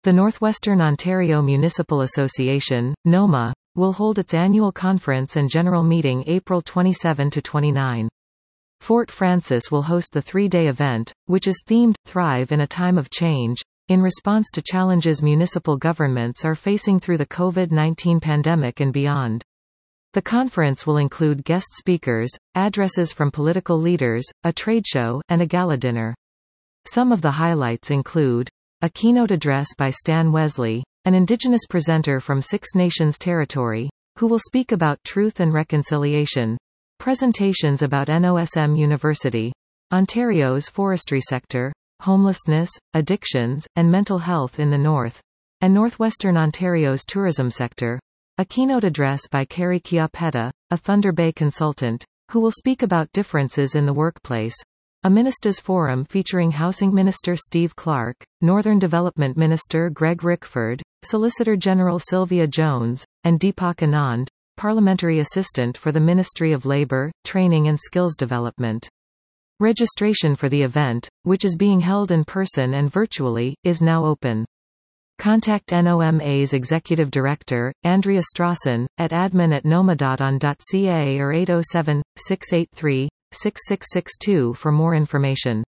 The Northwestern Ontario Municipal Association, NOMA, will hold its annual conference and general meeting April 27 to 29. Fort Frances will host the three-day event, which is themed, Thrive in a Time of Change, in response to challenges municipal governments are facing through the COVID-19 pandemic and beyond. The conference will include guest speakers, addresses from political leaders, a trade show, and a gala dinner. Some of the highlights include a keynote address by Stan Wesley, an Indigenous presenter from Six Nations territory, who will speak about truth and reconciliation, presentations about NOSM University, Ontario's forestry sector, homelessness, addictions, and mental health in the North, and Northwestern Ontario's tourism sector, a keynote address by Carrie Chiappetta, a Thunder Bay consultant, who will speak about differences in the workplace, a Ministers' Forum featuring Housing Minister Steve Clark, Northern Development Minister Greg Rickford, Solicitor General Sylvia Jones, and Deepak Anand, Parliamentary Assistant for the Ministry of Labour, Training and Skills Development. Registration for the event, which is being held in person and virtually, is now open. Contact NOMA's Executive Director, Andrea Strawson, at admin@noma.on.ca or 807-683-6662 for more information.